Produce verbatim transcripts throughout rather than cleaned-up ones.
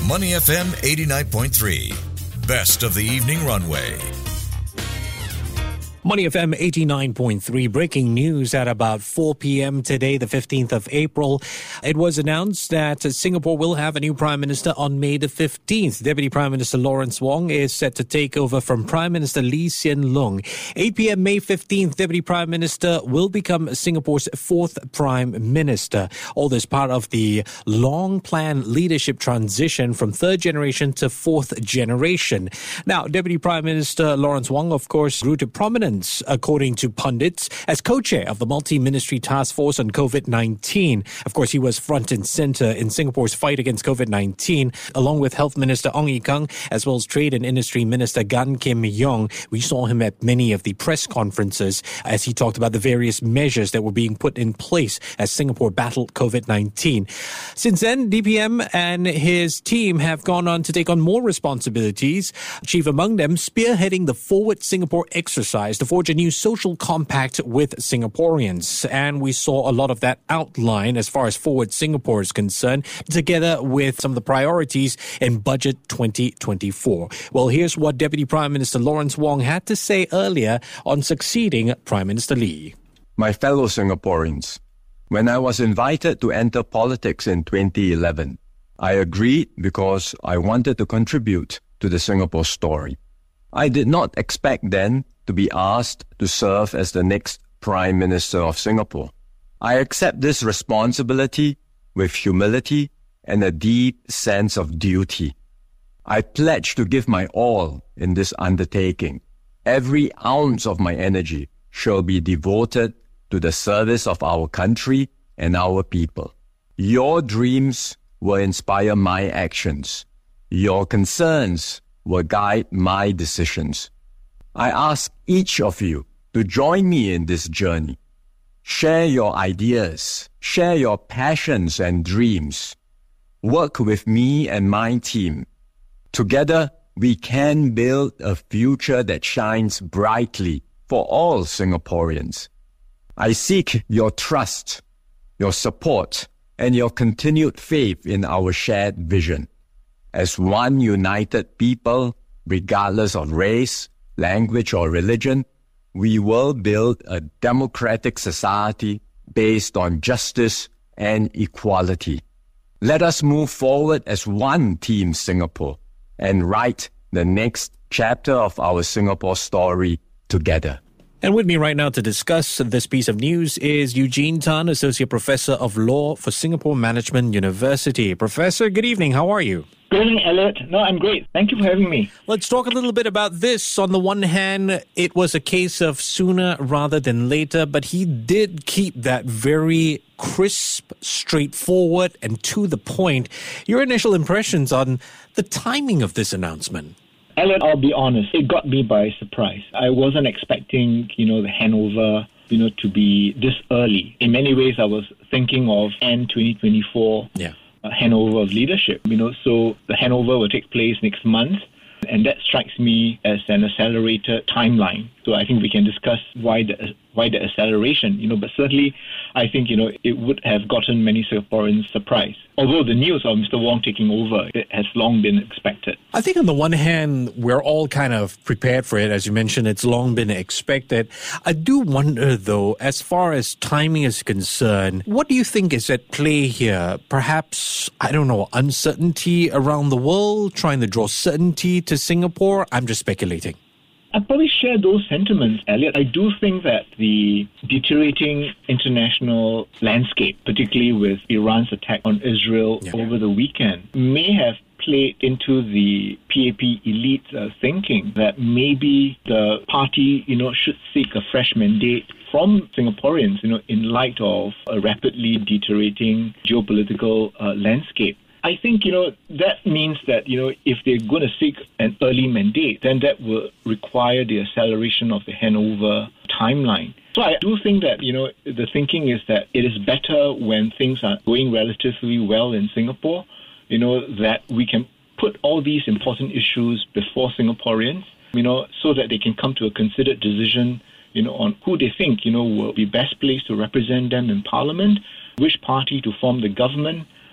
Money F M eighty-nine point three. Best of the evening runway. Money F M eighty-nine point three, breaking news at about four p.m. today, the fifteenth of April. It was announced that Singapore will have a new Prime Minister on May the fifteenth. Deputy Prime Minister Lawrence Wong is set to take over from Prime Minister Lee Hsien Loong. eight p.m. May fifteenth, Deputy Prime Minister will become Singapore's fourth Prime Minister. All this part of the long-planned leadership transition from third generation to fourth generation. Now, Deputy Prime Minister Lawrence Wong, of course, grew to prominence according to pundits, as co-chair of the multi-ministry task force on COVID nineteen. Of course, he was front and center in Singapore's fight against COVID nineteen, along with Health Minister Ong Ye Kung, as well as Trade and Industry Minister Gan Kim Yong. We saw him at many of the press conferences as he talked about the various measures that were being put in place as Singapore battled COVID nineteen. Since then, D P M and his team have gone on to take on more responsibilities, chief among them spearheading the Forward Singapore exercise to forge a new social compact with Singaporeans. And we saw a lot of that outline as far as Forward Singapore is concerned, together with some of the priorities in Budget twenty twenty-four. Well, here's what Deputy Prime Minister Lawrence Wong had to say earlier on succeeding Prime Minister Lee. My fellow Singaporeans, when I was invited to enter politics in twenty eleven, I agreed because I wanted to contribute to the Singapore story. I did not expect then to be asked to serve as the next Prime Minister of Singapore. I accept this responsibility with humility and a deep sense of duty. I pledge to give my all in this undertaking. Every ounce of my energy shall be devoted to the service of our country and our people. Your dreams will inspire my actions. Your concerns will guide my decisions. I ask each of you to join me in this journey. Share your ideas, share your passions and dreams. Work with me and my team. Together, we can build a future that shines brightly for all Singaporeans. I seek your trust, your support, and your continued faith in our shared vision. As one united people, regardless of race, language, or religion, we will build a democratic society based on justice and equality. Let us move forward as one Team Singapore and write the next chapter of our Singapore story together. And with me right now to discuss this piece of news is Eugene Tan, Associate Professor of Law for Singapore Management University. Professor, good evening. How are you? Good evening, Elliot. No, I'm great. Thank you for having me. Let's talk a little bit about this. On the one hand, it was a case of sooner rather than later, but he did keep that very crisp, straightforward, and to the point. Your initial impressions on the timing of this announcement? Elliot, I'll be honest, it got me by surprise. I wasn't expecting, you know, the handover, you know, to be this early. In many ways, I was thinking of end twenty twenty-four. Yeah. A handover of leadership, you know, so the handover will take place next month, and that strikes me as an accelerated timeline. So I think we can discuss why the why the acceleration, you know, but certainly I think, you know, it would have gotten many Singaporeans surprised. Although the news of Mister Wong taking over, it has long been expected. I think on the one hand, we're all kind of prepared for it. As you mentioned, it's long been expected. I do wonder, though, as far as timing is concerned, what do you think is at play here? Perhaps, I don't know, uncertainty around the world, trying to draw certainty to Singapore? I'm just speculating. I probably share those sentiments, Elliot. I do think that the deteriorating international landscape, particularly with Iran's attack on Israel yeah. over the weekend, may have played into the P A P elite uh, thinking that maybe the party, you know, should seek a fresh mandate from Singaporeans, you know, in light of a rapidly deteriorating geopolitical uh, landscape. I think, you know, that means that, you know, if they're going to seek an early mandate, then that will require the acceleration of the handover timeline. So I do think that, you know, the thinking is that it is better when things are going relatively well in Singapore, you know, that we can put all these important issues before Singaporeans, you know, so that they can come to a considered decision, you know, on who they think, you know, will be best placed to represent them in Parliament, which party to form the government,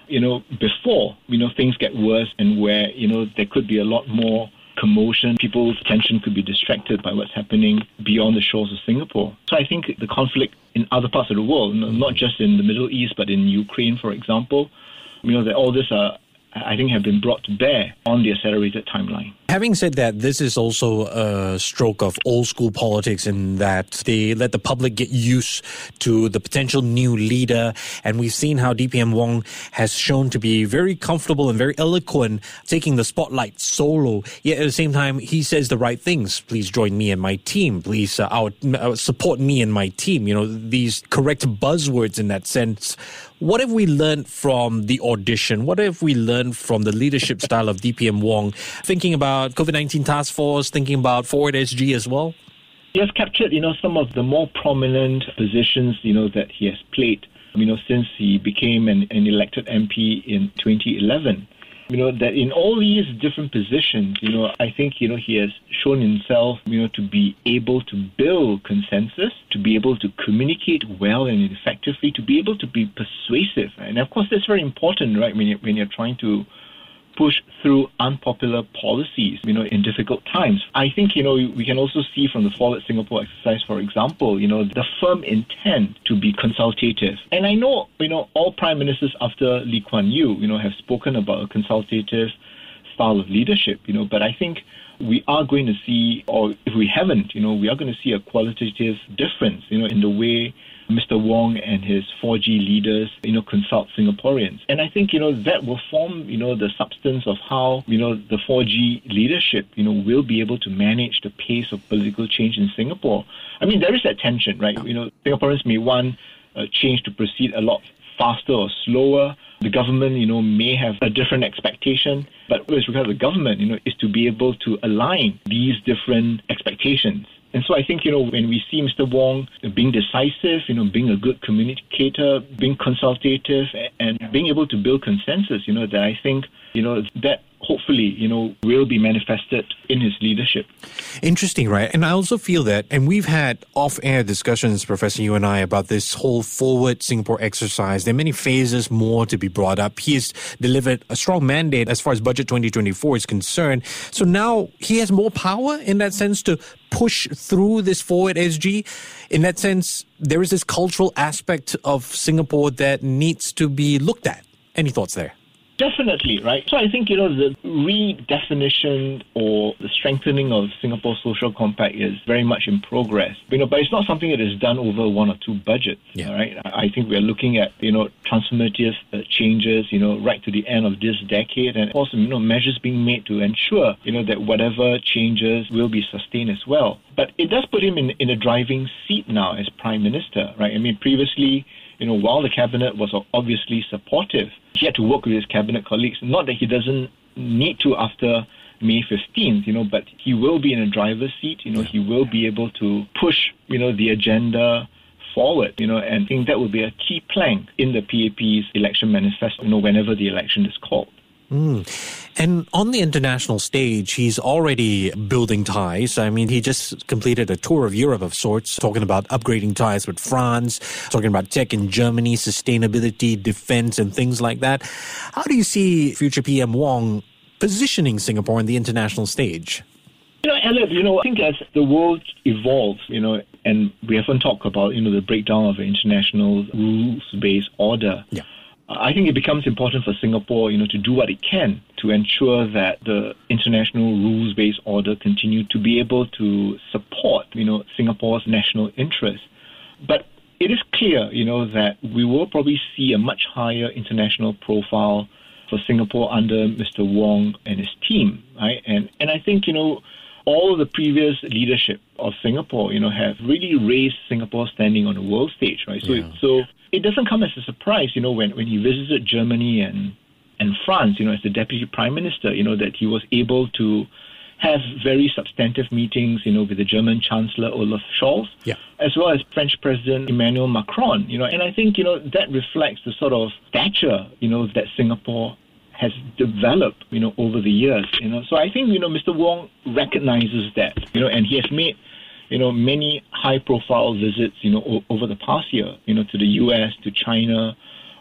you know, before, you know, things get worse and where, you know, there could be a lot more commotion, people's attention could be distracted by what's happening beyond the shores of Singapore. So I think the conflict in other parts of the world, not just in the Middle East, but in Ukraine, for example, you know, that all this are, I think, have been brought to bear on the accelerated timeline. Having said that, this is also a stroke of old school politics in that they let the public get used to the potential new leader. And we've seen how D P M Wong has shown to be very comfortable and very eloquent, taking the spotlight solo. Yet at the same time, he says the right things. Please join me and my team. Please uh, our, uh, support me and my team. You know, these correct buzzwords in that sense. What have we learned from the audition? What have we learned from the leadership style of D P M Wong? Thinking about COVID nineteen task force, thinking about Forward S G as well? He has captured, you know, some of the more prominent positions, you know, that he has played, you know, since he became an, an elected M P in twenty eleven. You know, that in all these different positions, you know, I think, you know, he has shown himself, you know, to be able to build consensus, to be able to communicate well and effectively, to be able to be persuasive. And of course, that's very important, right, when you're, when you're trying to push through unpopular policies, you know, in difficult times. I think, you know, we can also see from the Forward Singapore exercise, for example, you know, the firm intent to be consultative. And I know, you know, all prime ministers after Lee Kuan Yew, you know, have spoken about a consultative style of leadership, you know, but I think we are going to see, or if we haven't, you know, we are going to see a qualitative difference, you know, in the way Mister Wong and his four G leaders, you know, consult Singaporeans. And I think, you know, that will form, you know, the substance of how, you know, the four G leadership, you know, will be able to manage the pace of political change in Singapore. I mean, there is that tension, right? You know, Singaporeans may want uh, change to proceed a lot faster or slower. The government, you know, may have a different expectation. But with regard to the government, you know, is to be able to align these different expectations. And so I think, you know, when we see Mister Wong being decisive, you know, being a good communicator, being consultative, and being able to build consensus, you know, that I think, you know, that hopefully, you know, will be manifested in his leadership. Interesting, right? And I also feel that, and we've had off-air discussions, Professor, you and I, about this whole Forward Singapore exercise. There are many phases more to be brought up. He has delivered a strong mandate as far as Budget twenty twenty-four is concerned. So now he has more power in that sense to push through this Forward S G. In that sense, there is this cultural aspect of Singapore that needs to be looked at. Any thoughts there? Definitely, right? So I think, you know, the redefinition or the strengthening of Singapore's social compact is very much in progress. You know, but it's not something that is done over one or two budgets, yeah. Right? I think we're looking at, you know, transformative uh, changes, you know, right to the end of this decade, and also, you know, measures being made to ensure, you know, that whatever changes will be sustained as well. But it does put him in, in a driving seat now as Prime Minister, right? I mean, previously, you know, while the cabinet was obviously supportive, he had to work with his cabinet colleagues. Not that he doesn't need to after May fifteenth, you know, but he will be in a driver's seat. You know, he will be able to push, you know, the agenda forward, you know, and I think that will be a key plank in the P A P's election manifesto, you know, whenever the election is called. Mm. And on the international stage, he's already building ties. I mean, he just completed a tour of Europe of sorts, talking about upgrading ties with France, talking about tech in Germany, sustainability, defense, and things like that. How do you see future P M Wong positioning Singapore on the international stage? You know, Elliot, you know, I think as the world evolves, you know, and we often talk about, you know, the breakdown of the international rules-based order. Yeah. I think it becomes important for Singapore, you know, to do what it can to ensure that the international rules-based order continue to be able to support, you know, Singapore's national interests. But it is clear, you know, that we will probably see a much higher international profile for Singapore under Mister Wong and his team, right? And and I think, you know, all of the previous leadership of Singapore, you know, have really raised Singapore's standing on the world stage, right? So, yeah. so it doesn't come as a surprise, you know, when, when he visited Germany and, and France, you know, as the Deputy Prime Minister, you know, that he was able to have very substantive meetings, you know, with the German Chancellor Olaf Scholz, yeah. as well as French President Emmanuel Macron, you know, and I think, you know, that reflects the sort of stature, you know, that Singapore has developed, you know, over the years, you know. So I think, you know, Mister Wong recognizes that, you know, and he has made, you know, many high-profile visits, you know, o- over the past year, you know, to the U S, to China,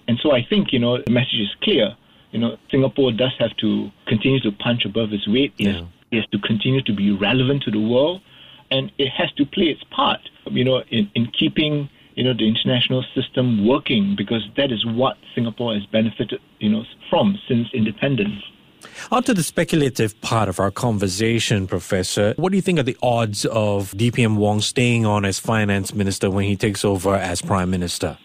And so I think, you know, the message is clear. You know, Singapore does have to continue to punch above its weight. It, yeah. has, it has to continue to be relevant to the world, and it has to play its part, you know, in, in keeping, you know, the international system working, because that is what Singapore has benefited, you know, from since independence. On to the speculative part of our conversation, Professor. What do you think are the odds of D P M Wong staying on as finance minister when he takes over as prime minister?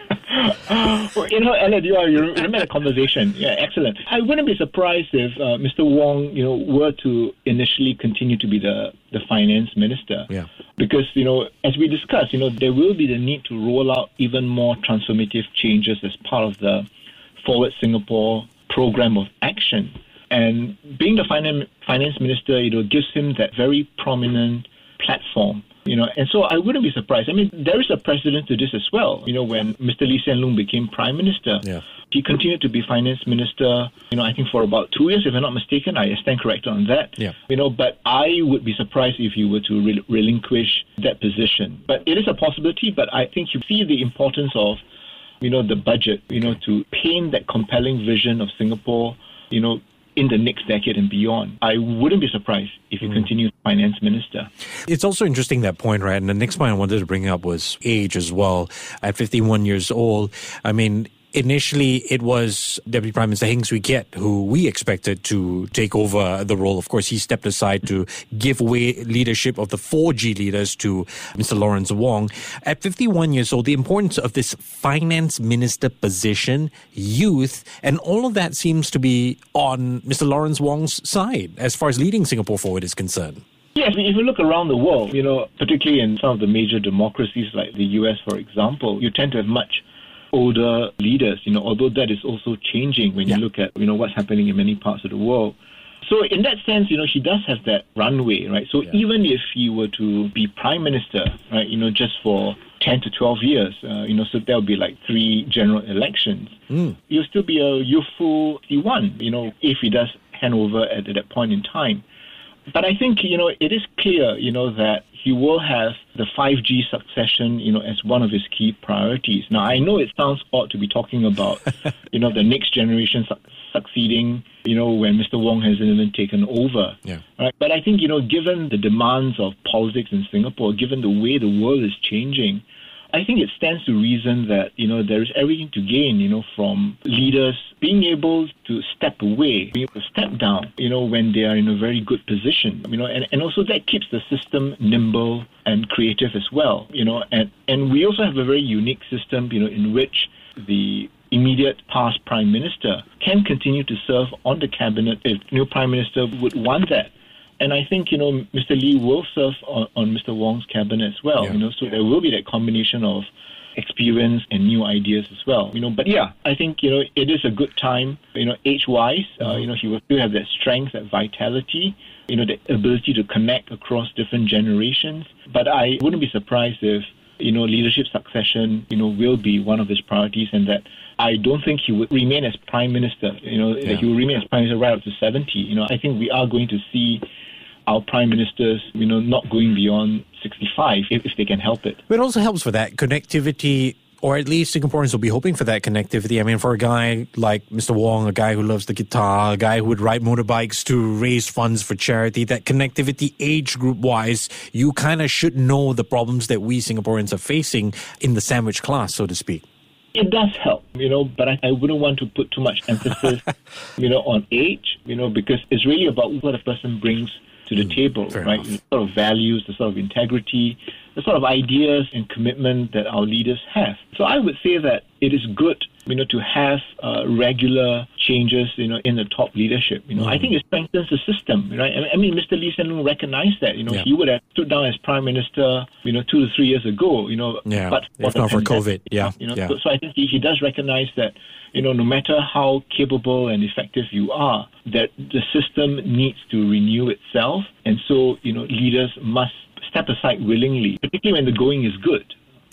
Well, you know, Elliot, you, are, you remember the conversation. Yeah, excellent. I wouldn't be surprised if uh, Mister Wong, you know, were to initially continue to be the, the finance minister. Yeah. Because, you know, as we discussed, you know, there will be the need to roll out even more transformative changes as part of the Forward Singapore program of action. And being the finance finance minister, you know, gives him that very prominent platform. You know, and so I wouldn't be surprised. I mean, there is a precedent to this as well. You know, when Mister Lee Hsien Loong became prime minister, yeah. he continued to be finance minister, you know, I think for about two years, if I'm not mistaken. I stand corrected on that. Yeah. You know, but I would be surprised if he were to re- relinquish that position. But it is a possibility, but I think you see the importance of, you know, the budget, you know, to paint that compelling vision of Singapore, you know, in the next decade and beyond. I wouldn't be surprised if you mm. continue finance minister. It's also interesting, that point, right? And the next point I wanted to bring up was age as well. At fifty-one years old, I mean, initially it was Deputy Prime Minister Heng Swee Keat who we expected to take over the role. Of course, he stepped aside to give away leadership of the four G leaders to Mister Lawrence Wong. At fifty-one years old, the importance of this finance minister position, youth, and all of that seems to be on Mister Lawrence Wong's side as far as leading Singapore forward is concerned. Yes, if you look around the world, you know, particularly in some of the major democracies like the U S, for example, you tend to have much older leaders, you know, although that is also changing when yeah. you look at, you know, what's happening in many parts of the world. So in that sense, you know, he does have that runway, right? So yeah. even if he were to be prime minister, right, you know, just for ten to twelve years, uh, you know, so there will be like three general elections, mm. he'll still be a youthful fifty-one, you know, if he does hand over at, at that point in time. But I think, you know, it is clear, you know, that he will have the five G succession, you know, as one of his key priorities. Now, I know it sounds odd to be talking about, you know, the next generation su- succeeding, you know, when Mister Wong hasn't even taken over. Yeah. Right? But I think, you know, given the demands of politics in Singapore, given the way the world is changing, I think it stands to reason that, you know, there is everything to gain, you know, from leaders being able to step away, being able to step down, you know, when they are in a very good position, you know, and, and also that keeps the system nimble and creative as well, you know, and, and we also have a very unique system, you know, in which the immediate past prime minister can continue to serve on the cabinet if new prime minister would want that. And I think, you know, Mister Lee will serve on, on Mister Wong's cabinet as well, yeah. you know, so there will be that combination of experience and new ideas as well, you know. But yeah, I think, you know, it is a good time, you know, age-wise, uh, mm-hmm. you know, he will still have that strength, that vitality, you know, the ability to connect across different generations. But I wouldn't be surprised if, you know, leadership succession, you know, will be one of his priorities, and that I don't think he would remain as prime minister, you know, yeah. he will remain as prime minister right up to seventy. You know, I think we are going to see our prime ministers, you know, not going beyond sixty-five if, if they can help it. But it also helps for that connectivity, or at least Singaporeans will be hoping for that connectivity. I mean, for a guy like Mister Wong, a guy who loves the guitar, a guy who would ride motorbikes to raise funds for charity, that connectivity age group-wise, you kind of should know the problems that we Singaporeans are facing in the sandwich class, so to speak. It does help, you know, but I, I wouldn't want to put too much emphasis, you know, on age, you know, because it's really about what a person brings to the mm, table, right? The sort of values, the sort of integrity, the sort of ideas and commitment that our leaders have. So I would say that it is good, you know, to have uh, regular changes, you know, in the top leadership. You know, mm. I think it strengthens the system, right? I mean, Mister Lee Hsien Loong recognized that. You know, yeah. he would have stood down as prime minister, you know, two to three years ago. You know, yeah. but for if not for COVID, yeah, you know, yeah. So, so I think he, he does recognize that. You know, no matter how capable and effective you are, that the system needs to renew itself, and so you know, leaders must step aside willingly, particularly when the going is good.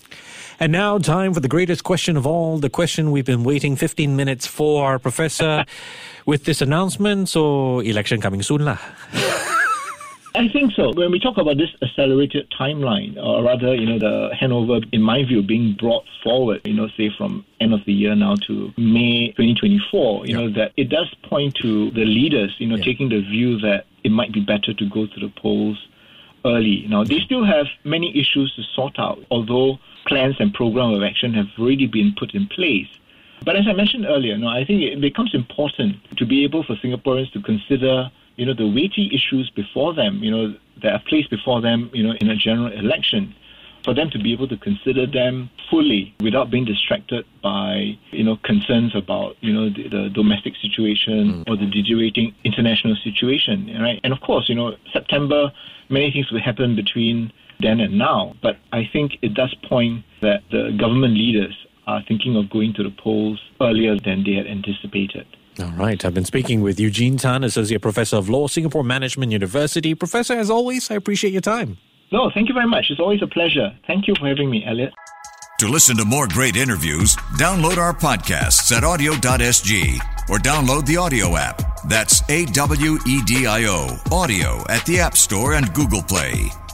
And now, time for the greatest question of all, the question we've been waiting fifteen minutes for, Professor. With this announcement, so election coming soon lah. I think so. When we talk about this accelerated timeline, or rather, you know, the handover, in my view, being brought forward, you know, say from end of the year now to May twenty twenty-four, you yeah. know, that it does point to the leaders, you know, yeah. taking the view that it might be better to go to the polls early. Now, they still have many issues to sort out, although plans and program of action have already been put in place. But as I mentioned earlier, no, I think it becomes important to be able for Singaporeans to consider, you know, the weighty issues before them, you know, that are placed before them, you know, in a general election, for them to be able to consider them fully without being distracted by, you know, concerns about, you know, the, the domestic situation mm. or the deteriorating international situation, right? And of course, you know, September, many things will happen between then and now, but I think it does point that the government leaders are thinking of going to the polls earlier than they had anticipated. All right. I've been speaking with Eugene Tan, Associate Professor of Law, Singapore Management University. Professor, as always, I appreciate your time. No, thank you very much. It's always a pleasure. Thank you for having me, Elliot. To listen to more great interviews, download our podcasts at audio dot s g or download the Audio app. That's A W E D I O, Audio, at the App Store and Google Play.